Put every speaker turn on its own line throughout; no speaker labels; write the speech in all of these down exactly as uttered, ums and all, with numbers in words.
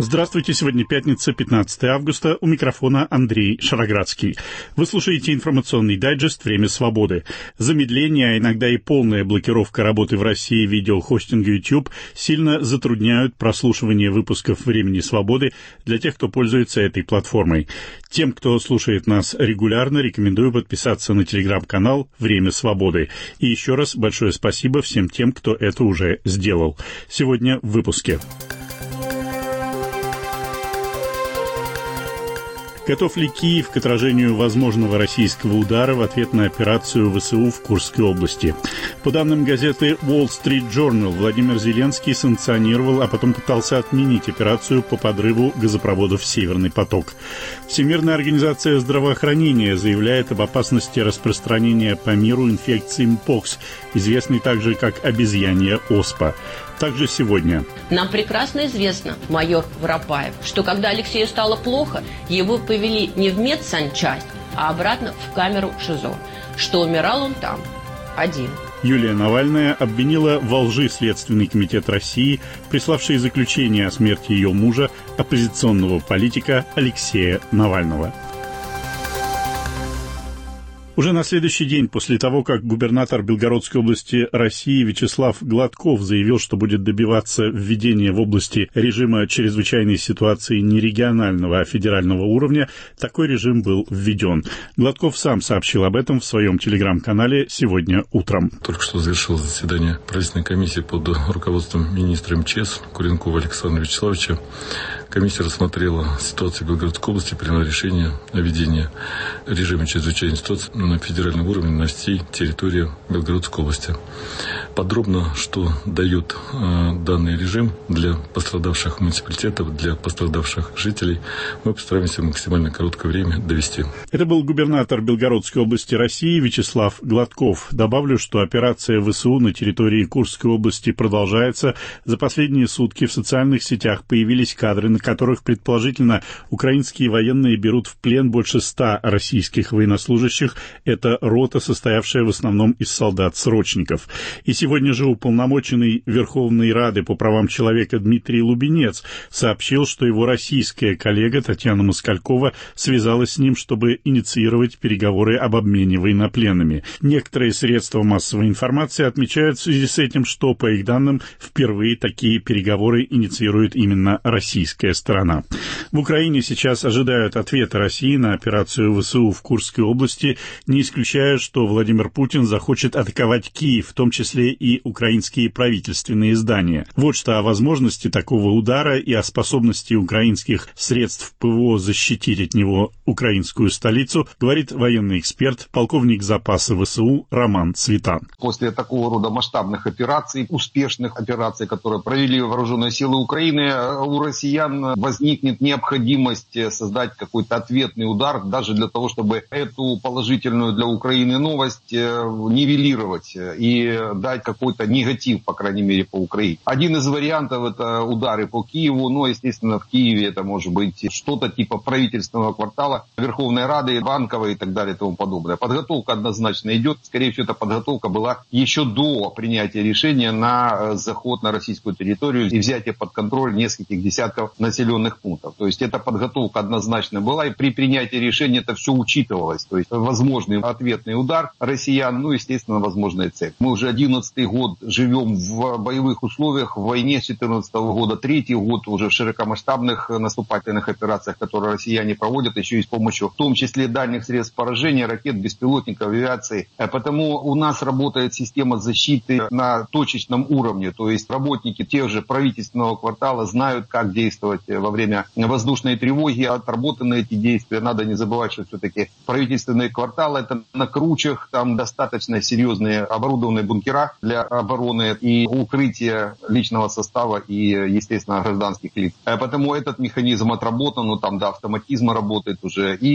Здравствуйте, сегодня пятница, пятнадцатое августа, у микрофона Андрей Шароградский. Вы слушаете информационный дайджест «Время свободы». Замедление, а иногда и полная блокировка работы в России видеохостинга YouTube сильно затрудняют прослушивание выпусков «Времени свободы» для тех, кто пользуется этой платформой. Тем, кто слушает нас регулярно, рекомендую подписаться на телеграм-канал «Время свободы». И еще раз большое спасибо всем тем, кто это уже сделал. Сегодня в выпуске. Готов ли Киев к отражению возможного российского удара в ответ на операцию ВСУ в Курской области? По данным газеты Wall Street Journal, Владимир Зеленский санкционировал, а потом пытался отменить операцию по подрыву газопроводов «Северный поток». Всемирная организация здравоохранения заявляет об опасности распространения по миру инфекции мпокс, известной также как обезьянья оспа. Также сегодня.
Нам прекрасно известно, майор Воропаев, что когда Алексею стало плохо, его повели не в медсанчасть, а обратно в камеру ШИЗО, что умирал он там, один.
Юлия Навальная обвинила во лжи Следственный комитет России, приславший заключение о смерти ее мужа, оппозиционного политика Алексея Навального. Уже на следующий день после того, как губернатор Белгородской области России Вячеслав Гладков заявил, что будет добиваться введения в области режима чрезвычайной ситуации не регионального, а федерального уровня, такой режим был введен. Гладков сам сообщил об этом в своем телеграм-канале сегодня утром.
Только что завершилось заседание правительственной комиссии под руководством министра МЧС Куренкова Александра Вячеславовича. Комиссия рассмотрела ситуацию в Белгородской области и приняла решение о введении режима чрезвычайной ситуации на федеральном уровне на всей территории Белгородской области. Подробно, что дает э, данный режим для пострадавших муниципалитетов, для пострадавших жителей, мы постараемся в максимально короткое время довести.
Это был губернатор Белгородской области России Вячеслав Гладков. Добавлю, что операция ВСУ на территории Курской области продолжается. За последние сутки в социальных сетях появились кадры, на которых, предположительно, украинские военные берут в плен больше ста российских военнослужащих. Это рота, состоявшая в основном из солдат-срочников. И сегодня же уполномоченный Верховной Рады по правам человека Дмитрий Лубенец сообщил, что его российская коллега Татьяна Москалькова связалась с ним, чтобы инициировать переговоры об обмене военнопленными. Некоторые средства массовой информации отмечают в связи с этим, что, по их данным, впервые такие переговоры инициирует именно российская сторона. В Украине сейчас ожидают ответа России на операцию ВСУ в Курской области, не исключая, что Владимир Путин захочет атаковать Киев, в том числе и украинские правительственные здания. Вот что о возможности такого удара и о способности украинских средств ПВО защитить от него украинскую столицу говорит военный эксперт, полковник запаса ВСУ Роман Цветан.
После такого рода масштабных операций, успешных операций, которые провели вооруженные силы Украины, у россиян возникнет необходимость создать какой-то ответный удар, даже для того, чтобы эту положительную для Украины новость нивелировать и дать какой-то негатив, по крайней мере, по Украине. Один из вариантов – это удары по Киеву, но, естественно, в Киеве это может быть что-то типа правительственного квартала, Верховной Рады, Банковой и так далее и тому подобное. Подготовка однозначно идет. Скорее всего, эта подготовка была еще до принятия решения на заход на российскую территорию и взятие под контроль нескольких десятков населенных пунктов. То есть эта подготовка однозначно была, и при принятии решения это все учитывалось. То есть возможный ответный удар россиян, ну, естественно, возможная цель. Мы уже одиннадцатый год живем в боевых условиях, в войне с четырнадцатого года, третий год уже в широкомасштабных наступательных операциях, которые россияне проводят, еще и с помощью, в том числе, дальних средств поражения, ракет, беспилотников, авиации. Потому у нас работает система защиты на точечном уровне, то есть работники тех же правительственного квартала знают, как действовать во время воздушной тревоги, отработаны эти действия. Надо не забывать, что все-таки правительственные кварталы — это на кручах, там достаточно серьезные оборудованные бункера для обороны и укрытия личного состава и, естественно, гражданских лиц. Потому этот механизм отработан, ну там до автоматизма работает уже. И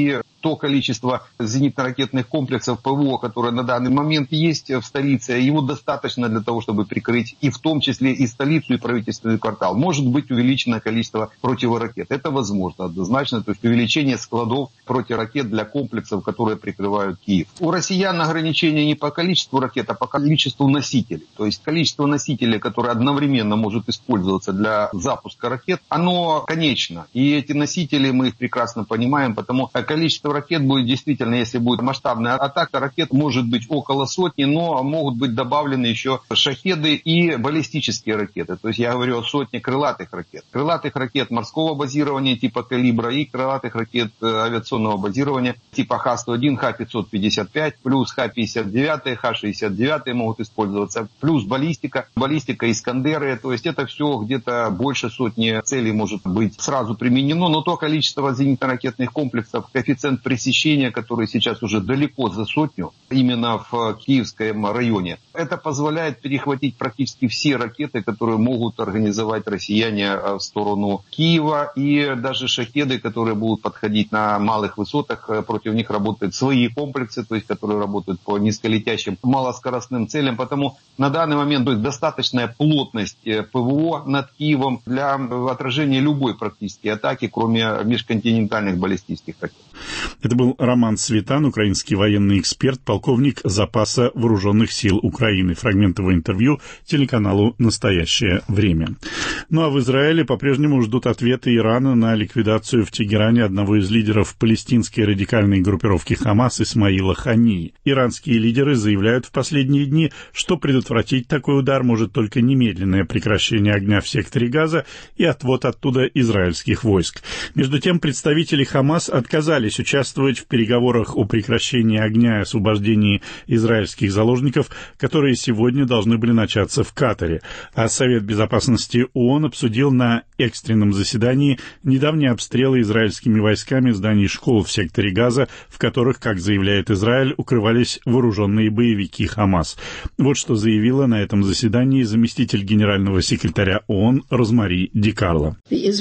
то количество зенитно-ракетных комплексов ПВО, которое на данный момент есть в столице, его достаточно для того, чтобы прикрыть и в том числе и столицу, и правительственный квартал. Может быть увеличено количество противоракет. Это возможно однозначно. То есть увеличение складов противоракет для комплексов, которые прикрывают Киев. У россиян ограничения не по количеству ракет, а по количеству носителей. То есть количество носителей, которые одновременно может использоваться для запуска ракет, оно конечно. И эти носители, мы их прекрасно понимаем, потому количество ракет будет действительно, если будет масштабная атака, ракет может быть около сотни, но могут быть добавлены еще шахеды и баллистические ракеты. То есть я говорю о сотне крылатых ракет. Крылатых ракет морского базирования типа «Калибра» и крылатых ракет авиационного базирования типа Х сто один, Х пятьсот пятьдесят пять, плюс Х пятьдесят девять, Х шестьдесят девять могут использоваться, плюс баллистика, баллистика «Искандеры». То есть это все где-то больше сотни целей может быть сразу применено, но то количество зенитно-ракетных комплексов, коэффициент пресечения, который сейчас уже далеко за сотню, именно в Киевском районе, это позволяет перехватить практически все ракеты, которые могут организовать россияне в сторону Киева, и даже шахеды, которые будут подходить на малых высотах, против них работают свои комплексы, то есть которые работают по низколетящим малоскоростным целям, потому на данный момент то есть, достаточная плотность ПВО над Киевом для отражения любой практически атаки, кроме межконтинентальных баллистических ракет.
Это был Роман Светан, украинский военный эксперт, полковник запаса вооруженных сил Украины. Фрагмент его интервью телеканалу «Настоящее время». Ну а в Израиле по-прежнему ждут ответы Ирана на ликвидацию в Тегеране одного из лидеров палестинской радикальной группировки «Хамас» Исмаила Хании. Иранские лидеры заявляют в последние дни, что предотвратить такой удар может только немедленное прекращение огня в секторе Газа и отвод оттуда израильских войск. Между тем, представители «Хамас» отказались участвовать в переговорах о прекращении огня и освобождении израильских заложников, которые сегодня должны были начаться в Катаре. А Совет Безопасности ООН обсудил на экстренном заседании недавние обстрелы израильскими войсками зданий школ в секторе Газа, в которых, как заявляет Израиль, укрывались вооруженные боевики «Хамас». Вот что заявила на этом заседании заместитель генерального секретаря ООН Розмари Ди Карло.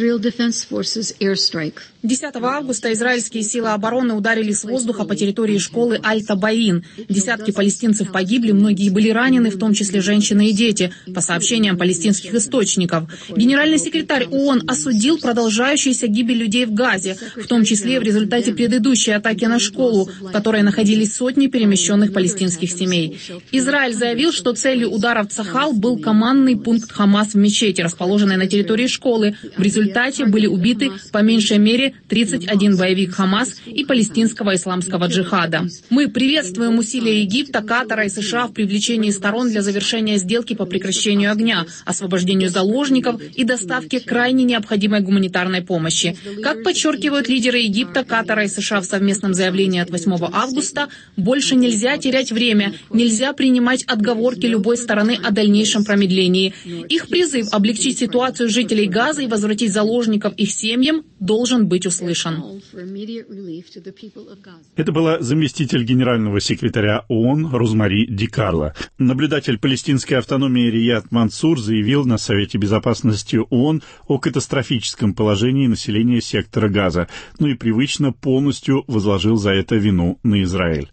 десятого августа израильские силы обороны ударили с воздуха по территории школы Аль-Табаин. Десятки палестинцев погибли, многие были ранены, в том числе женщины и дети, по сообщениям палестинских источников. Генеральный секретарь ООН осудил продолжающуюся гибель людей в Газе, в том числе в результате предыдущей атаки на школу, в которой находились сотни перемещенных палестинских семей. Израиль заявил, что целью удара в Цахал был командный пункт Хамас в мечети, расположенной на территории школы. В результате были убиты по меньшей мере тридцать один боевик Хамас и палестинского исламского джихада. Мы приветствуем усилия Египта, Катара и США в привлечении сторон для завершения сделки по прекращению огня, освобождению заложников и доставке крайне необходимой гуманитарной помощи. Как подчеркивают лидеры Египта, Катара и США в совместном заявлении от восьмого августа, больше нельзя терять время, нельзя принимать отговорки любой стороны о дальнейшем промедлении. Их призыв облегчить ситуацию жителей Газа и возвратить заложников их семьям должен быть услышан.
Это была заместитель генерального секретаря ООН Розмари Ди Карло. Наблюдатель палестинской автономии Рияд Мансур заявил на Совете Безопасности ООН о катастрофическом положении населения сектора Газа, ну и привычно полностью возложил за это вину на Израиль.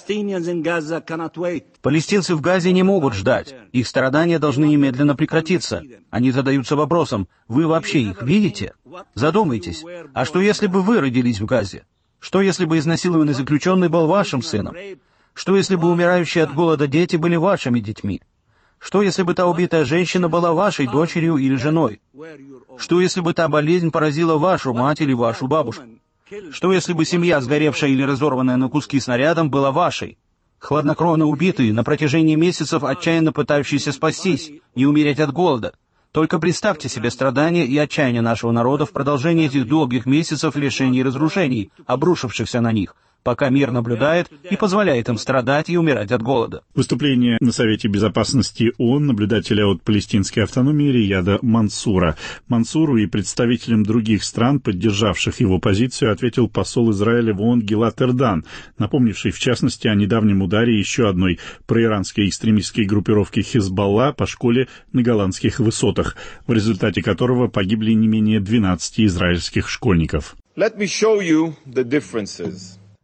Палестинцы в Газе не могут ждать. Их страдания должны немедленно прекратиться. Они задаются вопросом: вы вообще их видите? Задумайтесь, а что если бы вы родились в Газе? Что если бы изнасилованный заключенный был вашим сыном? Что если бы умирающие от голода дети были вашими детьми? Что если бы та убитая женщина была вашей дочерью или женой? Что если бы та болезнь поразила вашу мать или вашу бабушку? Что если бы семья, сгоревшая или разорванная на куски снарядом, была вашей? Хладнокровно убитые, на протяжении месяцев отчаянно пытающиеся спастись, не умереть от голода. Только представьте себе страдания и отчаяние нашего народа в продолжении этих долгих месяцев лишений и разрушений, обрушившихся на них, пока мир наблюдает и позволяет им страдать и умирать от голода.
Выступление на Совете Безопасности ООН наблюдателя от палестинской автономии Рияда Мансура. Мансуру и представителям других стран, поддержавших его позицию, ответил посол Израиля в ООН Гилад Эрдан, напомнивший в частности о недавнем ударе еще одной проиранской экстремистской группировки Хизбалла по школе на голландских высотах, в результате которого погибли не менее двенадцати израильских школьников.
Let me show you the differences.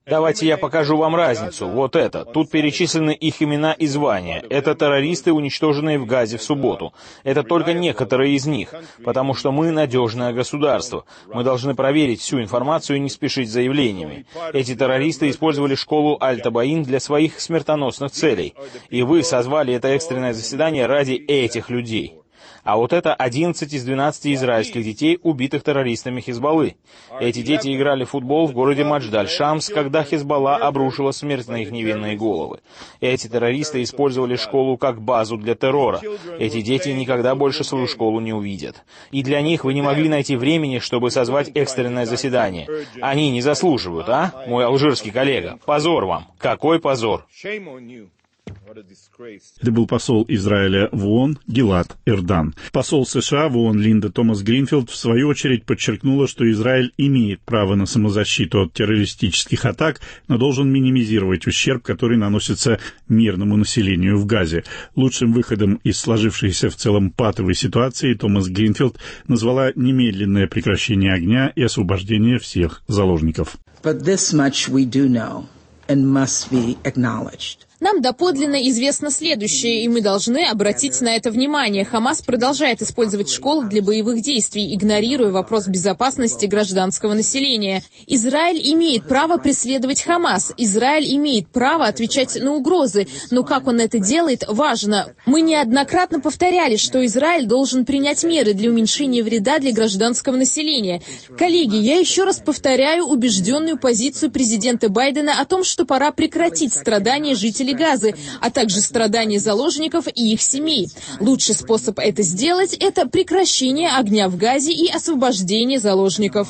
Давайте я покажу вам разницу. Вот это. Тут перечислены их имена и звания. Это террористы, уничтоженные в Газе в субботу. Это только некоторые из них, потому что мы надежное государство. Мы должны проверить всю информацию и не спешить с заявлениями. Эти террористы использовали школу Аль-Табаин для своих смертоносных целей. И вы созвали это экстренное заседание ради этих людей. А вот это одиннадцать из двенадцати израильских детей, убитых террористами Хизбаллы. Эти дети играли в футбол в городе Мадждаль-Шамс, когда Хизбалла обрушила смерть на их невинные головы. Эти террористы использовали школу как базу для террора. Эти дети никогда больше свою школу не увидят. И для них вы не могли найти времени, чтобы созвать экстренное заседание. Они не заслуживают, а, мой алжирский коллега? Позор вам! Какой позор!
Это был посол Израиля в ООН Гилад Эрдан. Посол США в ООН Линда Томас-Гринфилд в свою очередь подчеркнула, что Израиль имеет право на самозащиту от террористических атак, но должен минимизировать ущерб, который наносится мирному населению в Газе. Лучшим выходом из сложившейся в целом патовой ситуации Томас-Гринфилд назвала немедленное прекращение огня и освобождение всех заложников.
But this much we do know and must be acknowledged.
Нам доподлинно известно следующее, и мы должны обратить на это внимание. Хамас продолжает использовать школы для боевых действий, игнорируя вопрос безопасности гражданского населения. Израиль имеет право преследовать Хамас. Израиль имеет право отвечать на угрозы. Но как он это делает, важно. Мы неоднократно повторяли, что Израиль должен принять меры для уменьшения вреда для гражданского населения. Коллеги, я еще раз повторяю убежденную позицию президента Байдена о том, что пора прекратить страдания жителей Газы, а также страдания заложников и их семей. Лучший способ это сделать – это прекращение огня в Газе и освобождение заложников.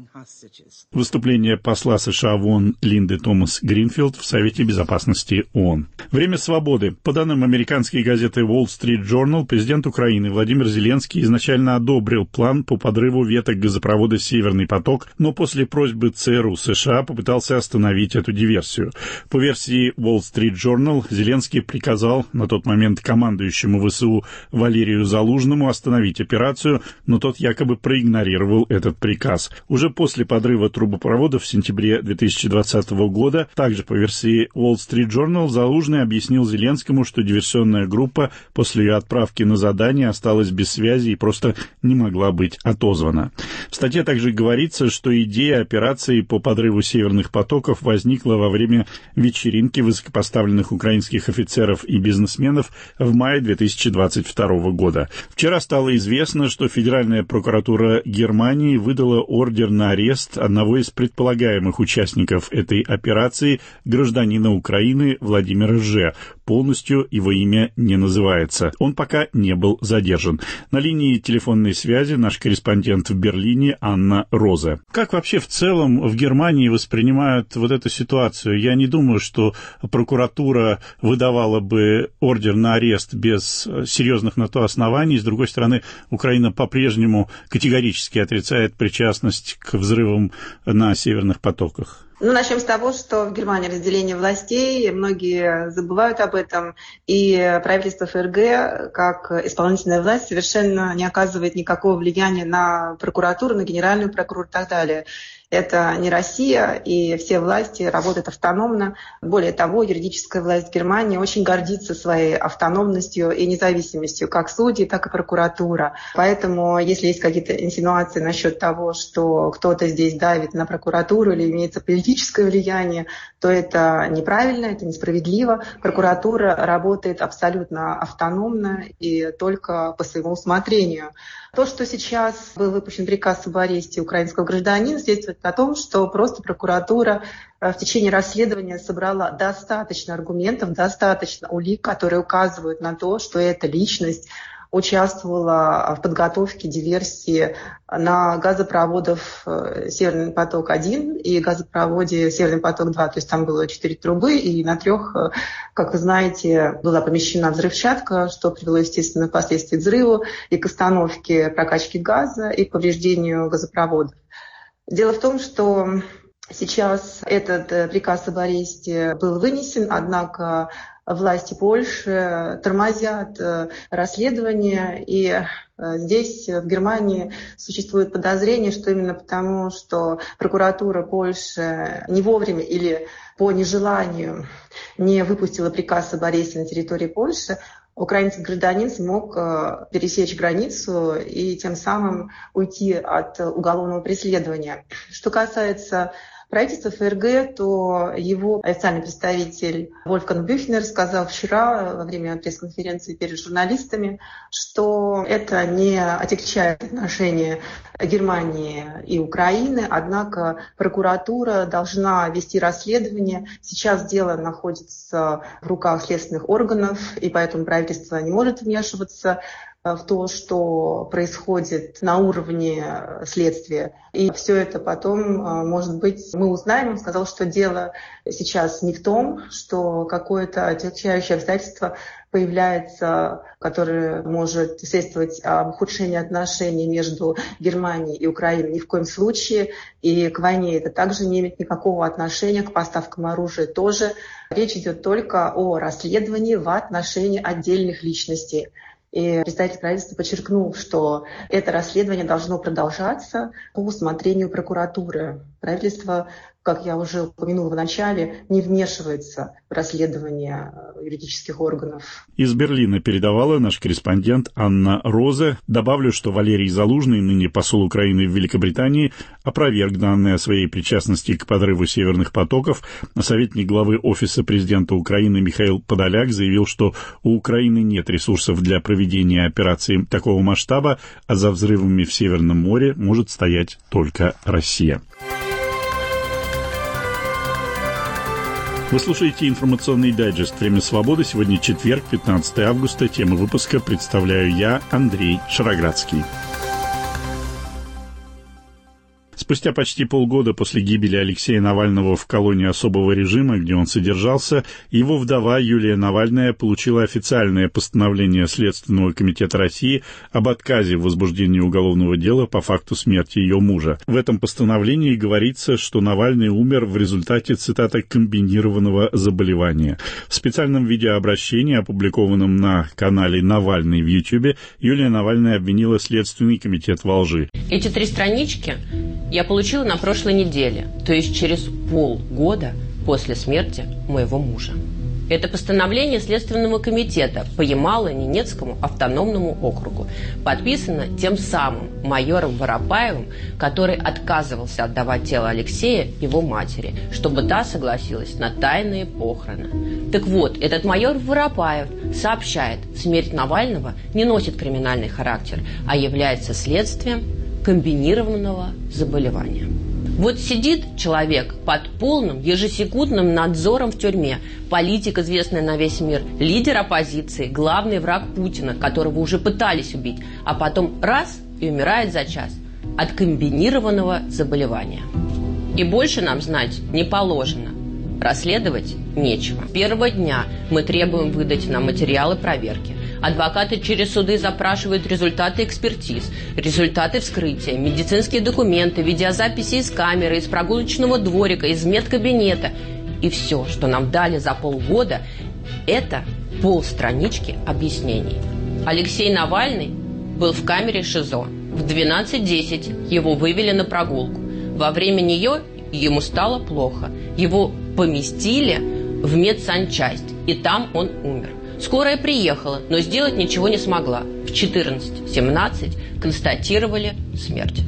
Выступление посла США в ООН Линды Томас-Гринфилд в Совете Безопасности ООН. Время свободы. По данным американской газеты Wall Street Journal, президент Украины Владимир Зеленский изначально одобрил план по подрыву веток газопровода «Северный поток», но после просьбы ЦРУ США попытался остановить эту диверсию. По версии Wall Street Journal, Зеленский приказал на тот момент командующему ВСУ Валерию Залужному остановить операцию, но тот якобы проигнорировал этот приказ. Уже после подрыва трубопровода в сентябре две тысячи двадцатого года, также по версии Wall Street Journal, Залужный объяснил Зеленскому, что диверсионная группа после ее отправки на задание осталась без связи и просто не могла быть отозвана. В статье также говорится, что идея операции по подрыву северных потоков возникла во время вечеринки высокопоставленных украинских офицеров и бизнесменов в мае две тысячи двадцать второго года. Вчера стало известно, что Федеральная прокуратура Германии выдала ордер на арест одного из предполагаемых участников этой операции, гражданина Украины Владимира Ж. Полностью его имя не называется. Он пока не был задержан. На линии телефонной связи наш корреспондент в Берлине Анна Розе. Как вообще в целом в Германии воспринимают вот эту ситуацию? Я не думаю, что прокуратура выдавала бы ордер на арест без серьезных на то оснований. С другой стороны, Украина по-прежнему категорически отрицает причастность к взрывам на северных потоках.
Ну, начнем с того, что в Германии разделение властей, многие забывают об этом, и правительство ФРГ, как исполнительная власть, совершенно не оказывает никакого влияния на прокуратуру, на генеральную прокуратуру и так далее. Это не Россия, и все власти работают автономно. Более того, юридическая власть Германии очень гордится своей автономностью и независимостью, как судьи, так и прокуратура. Поэтому, если есть какие-то инсинуации насчет того, что кто-то здесь давит на прокуратуру или имеется политическое влияние, то это неправильно, это несправедливо. Прокуратура работает абсолютно автономно и только по своему усмотрению. То, что сейчас был выпущен приказ об аресте украинского гражданина, свидетельствует о том, что просто прокуратура в течение расследования собрала достаточно аргументов, достаточно улик, которые указывают на то, что эта личность участвовала в подготовке диверсии на газопроводах «Северный поток-один» и газопроводе «Северный поток-два». То есть там было четыре трубы, и на трех, как вы знаете, была помещена взрывчатка, что привело, естественно, впоследствии к взрыву и к остановке прокачки газа, и к повреждению газопроводов. Дело в том, что Сейчас этот приказ об аресте был вынесен, однако власти Польши тормозят расследование, и здесь, в Германии, существует подозрение, что именно потому, что прокуратура Польши не вовремя или по нежеланию не выпустила приказ об аресте на территории Польши, украинский гражданин смог пересечь границу и тем самым уйти от уголовного преследования. Что касается правительства ФРГ, то его официальный представитель Вольфганг Бюхнер сказал вчера во время пресс-конференции перед журналистами, что это не отягчает отношения Германии и Украины, однако прокуратура должна вести расследование. Сейчас дело находится в руках следственных органов, и поэтому правительство не может вмешиваться в то, что происходит на уровне следствия. И все это потом, может быть, мы узнаем. Он сказал, что дело сейчас не в том, что какое-то отягчающее обстоятельство появляется, которое может свидетельствовать об ухудшении отношений между Германией и Украиной. Ни в коем случае. И к войне это также не имеет никакого отношения, к поставкам оружия тоже. Речь идет только о расследовании в отношении отдельных личностей. И представитель правительства подчеркнул, что это расследование должно продолжаться по усмотрению прокуратуры. Правительство, как я уже упомянула в начале, не вмешивается в расследование юридических органов.
Из Берлина передавала наш корреспондент Анна Розе. Добавлю, что Валерий Залужный, ныне посол Украины в Великобритании, опроверг данные о своей причастности к подрыву северных потоков. Советник главы Офиса президента Украины Михаил Подоляк заявил, что у Украины нет ресурсов для проведения операции такого масштаба, а за взрывами в Северном море может стоять только Россия. Вы слушаете информационный дайджест «Время свободы». Сегодня четверг, пятнадцатое августа. Тему выпуска представляю я, Андрей Шароградский. Спустя почти полгода после гибели Алексея Навального в колонии особого режима, где он содержался, его вдова Юлия Навальная получила официальное постановление Следственного комитета России об отказе в возбуждении уголовного дела по факту смерти ее мужа. В этом постановлении говорится, что Навальный умер в результате, цитата, комбинированного заболевания. В специальном видеообращении, опубликованном на канале «Навальный» в Ютьюбе, Юлия Навальная обвинила Следственный комитет во лжи.
Эти три странички я получила на прошлой неделе, то есть через полгода после смерти моего мужа. Это постановление Следственного комитета по Ямало-Ненецкому автономному округу подписано тем самым майором Воропаевым, который отказывался отдавать тело Алексея его матери, чтобы та согласилась на тайные похороны. Так вот, этот майор Воропаев сообщает, смерть Навального не носит криминальный характер, а является следствием комбинированного заболевания. Вот сидит человек под полным ежесекундным надзором в тюрьме, политик, известный на весь мир, лидер оппозиции, главный враг Путина, которого уже пытались убить, а потом раз и умирает за час от комбинированного заболевания. И больше нам знать не положено. Расследовать нечего. С первого дня мы требуем выдать нам материалы проверки. Адвокаты через суды запрашивают результаты экспертиз, результаты вскрытия, медицинские документы, видеозаписи из камеры, из прогулочного дворика, из медкабинета. И все, что нам дали за полгода, это полстранички объяснений. Алексей Навальный был в камере ШИЗО. В двенадцать десять его вывели на прогулку. Во время нее ему стало плохо. Его поместили в медсанчасть, и там он умер. Скорая приехала, но сделать ничего не смогла. В четырнадцать семнадцать констатировали смерть.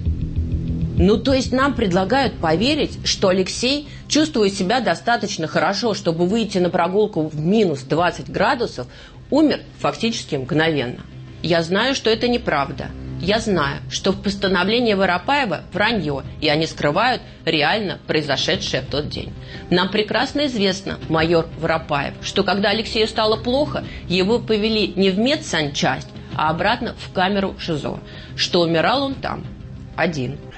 Ну, то есть нам предлагают поверить, что Алексей чувствует себя достаточно хорошо, чтобы выйти на прогулку в минус двадцать градусов, умер фактически мгновенно. Я знаю, что это неправда. Я знаю, что в постановлении Воропаева вранье, и они скрывают реально произошедшее в тот день. Нам прекрасно известно, майор Воропаев, что когда Алексею стало плохо, его повели не в медсанчасть, а обратно в камеру ШИЗО, что умирал он там один.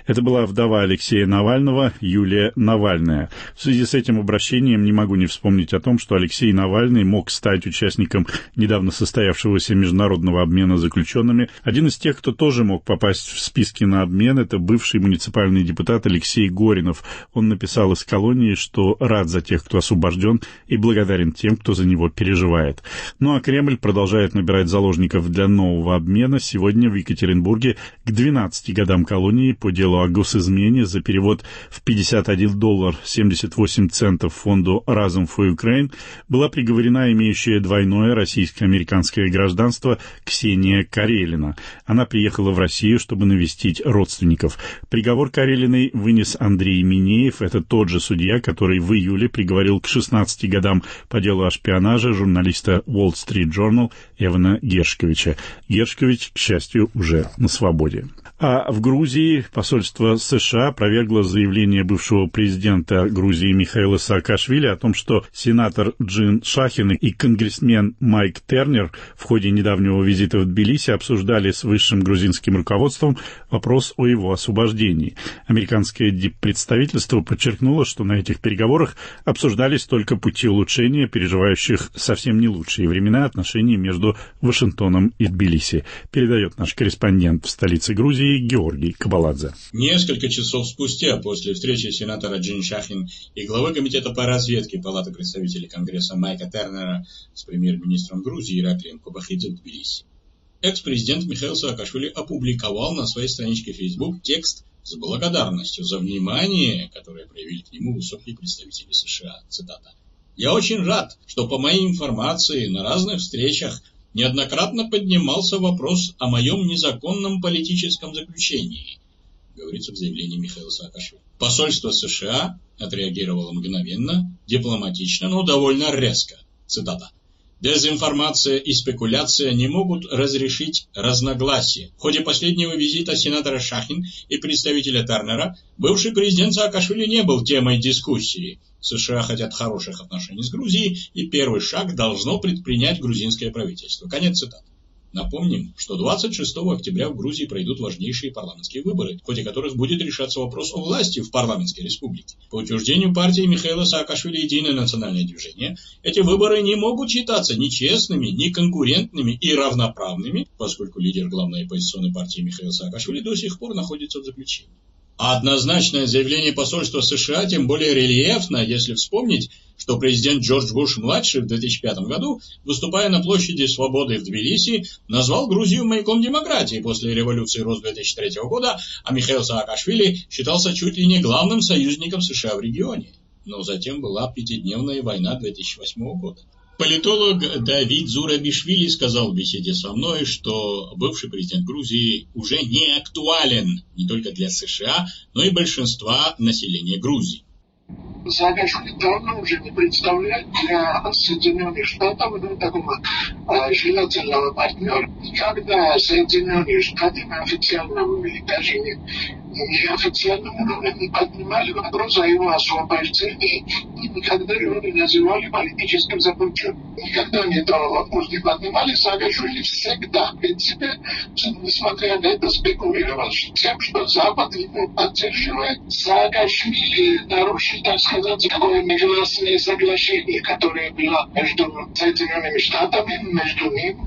Это была вдова Алексея Навального, Юлия Навальная. В связи с этим обращением не могу не вспомнить о том, что Алексей Навальный мог стать участником недавно состоявшегося международного обмена заключенными. Один из тех, кто тоже мог попасть в списки на обмен, это бывший муниципальный депутат Алексей Горинов. Он написал из колонии, что рад за тех, кто освобожден, и благодарен тем, кто за него переживает. Ну а Кремль продолжает набирать заложников для нового обмена. Сегодня в Екатеринбурге к двенадцати годам колонии по делу о госизмене за перевод в пятьдесят один доллар семьдесят восемь центов фонду «Разом for Ukraine» была приговорена имеющая двойное российско-американское гражданство Ксения Карелина. Она приехала в Россию, чтобы навестить родственников. Приговор Карелиной вынес Андрей Минеев. Это тот же судья, который в июле приговорил к шестнадцати годам по делу о шпионаже журналиста Wall Street Journal Эвана Гершковича. Гершкович, к счастью, уже на свободе. А в Грузии посольство США опровергло заявление бывшего президента Грузии Михаила Саакашвили о том, что сенатор Джин Шахин и конгрессмен Майк Тернер в ходе недавнего визита в Тбилиси обсуждали с высшим грузинским руководством вопрос о его освобождении. Американское диппредставительство подчеркнуло, что на этих переговорах обсуждались только пути улучшения переживающих совсем не лучшие времена отношений между Вашингтоном и Тбилиси. Передает наш корреспондент в столице Грузии Георгий Кабаладзе.
Несколько часов спустя после встречи сенатора Джин Шахин и главы комитета по разведке Палаты представителей Конгресса Майка Тернера с премьер-министром Грузии Ираклием Кобахидзе в Тбилиси, экс-президент Михаил Саакашвили опубликовал на своей страничке Facebook текст с благодарностью за внимание, которое проявили к нему высокие представители США. Цитата. «Я очень рад, что по моей информации на разных встречах неоднократно поднимался вопрос о моем незаконном политическом заключении», говорится в заявлении Михаила Саакашвили. Посольство США отреагировало мгновенно, дипломатично, но довольно резко. Цитата. «Дезинформация и спекуляция не могут разрешить разногласия. В ходе последнего визита сенатора Шахин и представителя Тернера бывший президент Саакашвили не был темой дискуссии. США хотят хороших отношений с Грузией, и первый шаг должно предпринять грузинское правительство». Конец цитаты. Напомним, что двадцать шестого октября в Грузии пройдут важнейшие парламентские выборы, в ходе которых будет решаться вопрос о власти в парламентской республике. По утверждению партии Михаила Саакашвили «Единое национальное движение», эти выборы не могут считаться ни честными, ни конкурентными и равноправными, поскольку лидер главной оппозиционной партии Михаил Саакашвили до сих пор находится в заключении. А однозначное заявление посольства США тем более рельефно, если вспомнить, что президент Джордж Буш-младший в две тысячи пятом году, выступая на площади Свободы в Тбилиси, назвал Грузию маяком демократии после революции роз две тысячи третьего года, а Михаил Саакашвили считался чуть ли не главным союзником США в регионе. Но затем была пятидневная война две тысячи восьмого года. Политолог Давид Зурабишвили сказал в беседе со мной, что бывший президент Грузии уже не актуален не только для США, но и большинства населения Грузии.
Саакашвили давно уже не представляет для Соединенных Штатов ну, такого а, желательного партнера. Когда Соединенные Штаты на официальном или даже не, неофициальном уровне не поднимали вопрос о его освобождении и никогда его не называли политическим заключенным. Никогда они этого вопроса не поднимали. Саакашвили всегда, в принципе, несмотря на это, спекулировал тем, что Запад его поддерживает. Саакашвили нарушил, так сказать, такое негласное соглашение, которое было между Соединенными Штатами, между ним,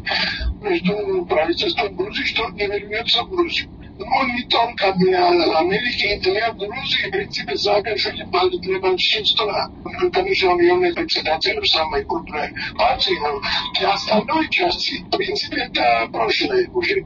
между правительством Грузии, что он не вернется в Грузию. Но не только для Америки, и для Грузии, в принципе, Саакашвили был для большинства. Конечно, он является председателем самой крупной партии, но для остальной части, в принципе, это прошлое уже.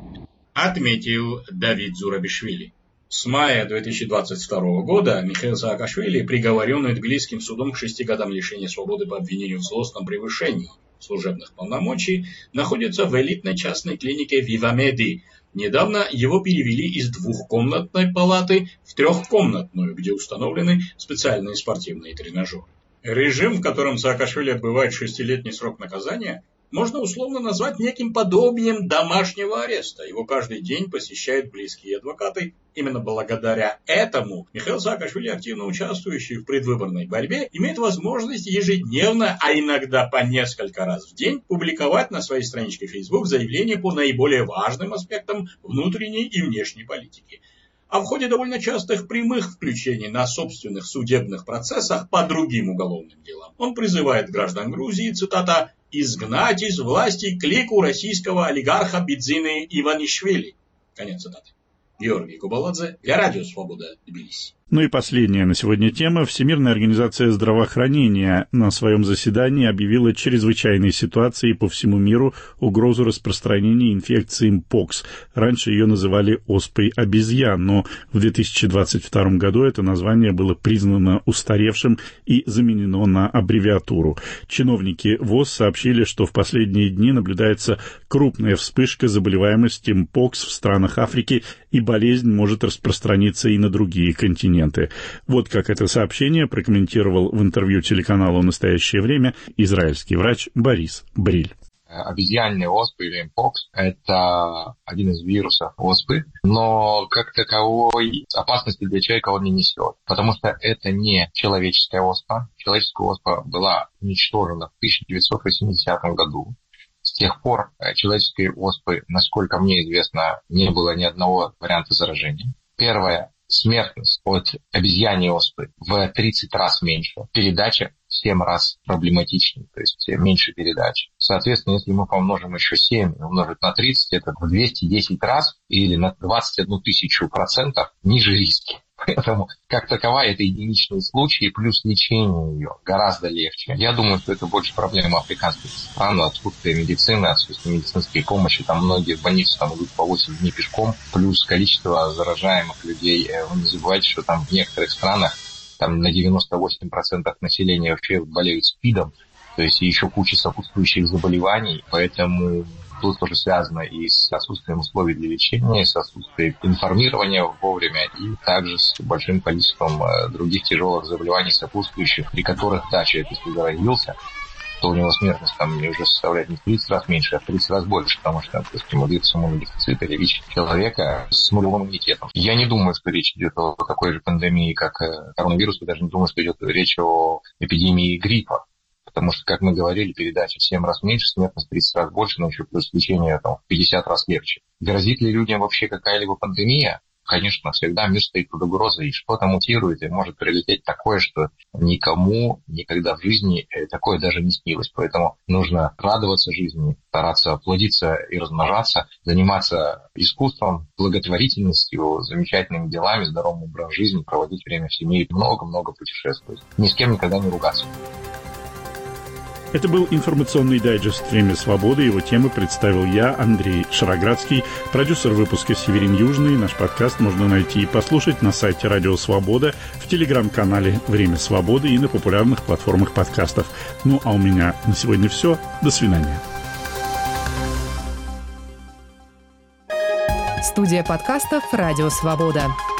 Отметил Давид Зурабишвили. С мая две тысячи двадцать второго года Михаил Саакашвили, приговоренный Тбилисским судом к шести годам лишения свободы по обвинению в злостном превышении служебных полномочий, находится в элитной частной клинике Вивамеди. Недавно его перевели из двухкомнатной палаты в трехкомнатную, где установлены специальные спортивные тренажеры. Режим, в котором Саакашвили отбывает шестилетний срок наказания, можно условно назвать неким подобием домашнего ареста. Его каждый день посещают близкие адвокаты. Именно благодаря этому Михаил Саакашвили, активно участвующий в предвыборной борьбе, имеет возможность ежедневно, а иногда по несколько раз в день, публиковать на своей страничке Facebook заявления по наиболее важным аспектам внутренней и внешней политики. а в ходе довольно частых прямых включений на собственных судебных процессах по другим уголовным делам. Он призывает граждан Грузии, цитата, «изгнать из власти клику российского олигарха Бидзины Иванишвили». Конец цитаты. Георгий Кубаладзе для Радио Свобода, Тбилиси.
Ну и последняя на сегодня тема. Всемирная организация здравоохранения на своем заседании объявила чрезвычайной ситуацией по всему миру угрозу распространения инфекции Мпокс. Раньше ее называли оспой обезьян, но в две тысячи двадцать втором году это название было признано устаревшим и заменено на аббревиатуру. Чиновники ВОЗ сообщили, что в последние дни наблюдается крупная вспышка заболеваемости Мпокс в странах Африки, и болезнь может распространиться и на другие континенты. Вот как это сообщение прокомментировал в интервью телеканалу «Настоящее время» израильский врач Борис Бриль.
Обезьянная оспа или мпокс – это один из вирусов оспы, но как таковой опасности для человека он не несет, потому что это не человеческая оспа. Человеческая оспа была уничтожена в тысяча девятьсот восьмидесятом году. С тех пор человеческой оспы, насколько мне известно, не было ни одного варианта заражения. Первое. Смертность от обезьяньей оспы в тридцать раз меньше. Передача в семь раз проблематичнее, то есть меньше передач. Соответственно, если мы помножим еще семь, умножить на тридцать, это в двести десять раз или на двадцать одну тысячу процентов ниже риски. Поэтому, как таковая, это единичные случаи, плюс лечение ее гораздо легче. Я думаю, что это больше проблема африканских стран, отсутствие медицины, отсутствие медицинской помощи. Там многие в больницу там идут по восемь дней пешком, плюс количество заражаемых людей. Вы не забывайте, что там в некоторых странах там на девяносто восемь процентов населения вообще болеют СПИДом, то есть еще куча сопутствующих заболеваний, поэтому тут тоже связано и с отсутствием условий для лечения, и с отсутствием информирования вовремя, и также с большим количеством других тяжелых заболеваний сопутствующих, при которых, да, человек, если заразился, то у него смертность там уже составляет не в тридцать раз меньше, а в тридцать раз больше, потому что, допустим, вирус иммунодефицита или ВИЧ человека с нулевым иммунитетом. Я не думаю, что речь идет о такой же пандемии, как коронавирус, я даже не думаю, что идет речь о эпидемии гриппа. Потому что, как мы говорили, передача в семь раз меньше, смертность в тридцать раз больше, но еще плюс лечение там, в пятьдесят раз легче. Грозит ли людям вообще какая-либо пандемия? Конечно, всегда мир стоит под угрозой, и что-то мутирует, и может прилететь такое, что никому никогда в жизни такое даже не снилось. Поэтому нужно радоваться жизни, стараться плодиться и размножаться, заниматься искусством, благотворительностью, замечательными делами, здоровым образом жизни, проводить время в семье и много-много путешествовать. Ни с кем никогда не ругаться.
Это был информационный дайджест «Время свободы». Его темы представил я, Андрей Шароградский, продюсер выпуска «Северин Южный». Наш подкаст можно найти и послушать на сайте Радио Свобода, в телеграм-канале «Время свободы» и на популярных платформах подкастов. Ну, а у меня на сегодня все. До свидания.
Студия подкастов «Радио Свобода».